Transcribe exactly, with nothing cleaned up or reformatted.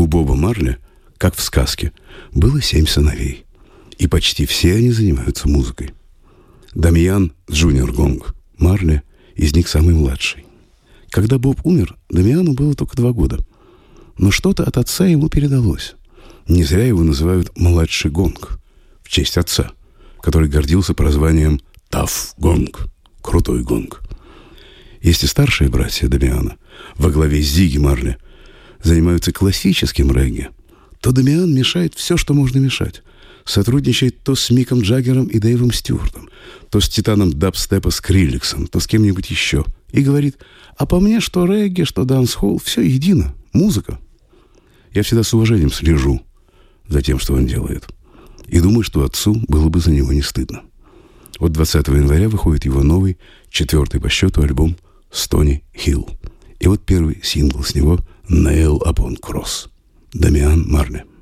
Боба Марли, как в сказке, было семь сыновей. И почти все они занимаются музыкой. Дамиан Джуниор Гонг Марли из них самый младший. Когда Боб умер, Дамиану было только два года. Но что-то от отца ему передалось. Не зря его называют «младший Гонг» в честь отца, который гордился прозванием «Таф Гонг» — «крутой Гонг». Если старшие братья Дамиана во главе с Зигги Марли занимаются классическим регги, то Дамиан мешает все, что можно мешать. Сотрудничает то с Миком Джаггером и Дэйвом Стюартом, то с титаном дабстепа Скриллексом, то с кем-нибудь еще. И говорит: а по мне, что регги, что дансхолл, все едино, музыка. Я всегда с уважением слежу за тем, что он делает. И думаю, что отцу было бы за него не стыдно. Вот двадцатого января выходит его новый, четвертый по счету альбом «Стони Хилл». И вот первый сингл с него «Nail Upon Cross». Дамиан Марли.